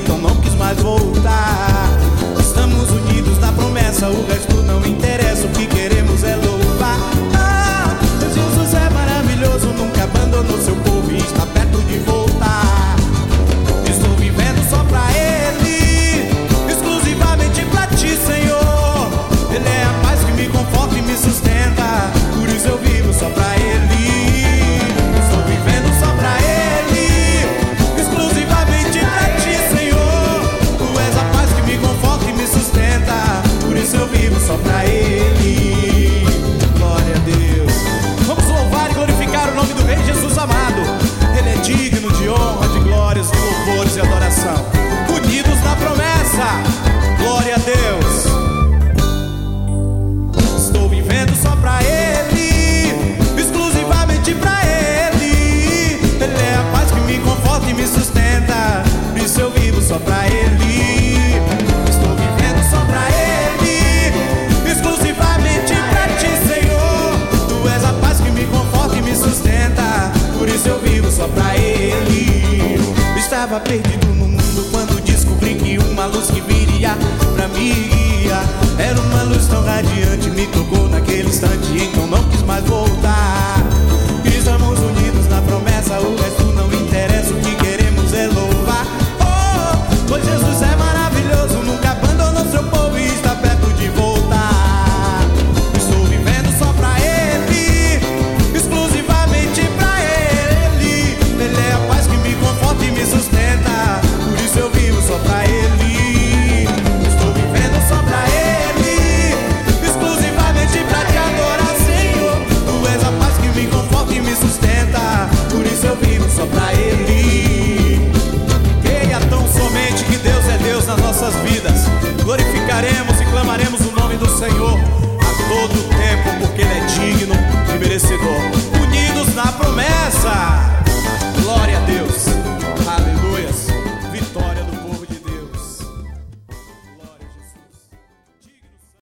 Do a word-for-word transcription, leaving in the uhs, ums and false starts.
então não quis mais voltar. Estamos unidos na promessa, o resto não interessa, o que queremos é louvar. Ah, Jesus é maravilhoso, nunca abandonou seu povo e está perto de voltar. Estou vivendo só pra Ele, exclusivamente pra Ti, Senhor. Ele é a paz que me conforta e me sustenta, por isso eu vivo só pra Ele. Estou vivendo só pra Ele, exclusivamente pra Ti, Senhor. Tu és a paz que me conforta e me sustenta, por isso eu vivo só pra Ele. Glória a Deus. Vamos louvar e glorificar o nome do Rei Jesus amado. Ele é digno de honra, de glórias, de louvores e adoração. Unidos na promessa. Glória a Deus. Estou vivendo só pra Ele, exclusivamente pra Ele. Ele é a paz que me conforta e me sustenta, por isso eu vivo só pra Ele. Estou vivendo só pra Ele, exclusivamente pra Ti, Senhor. Tu és a paz que me conforta e me sustenta, por isso eu vivo só pra Ele. Estava perdido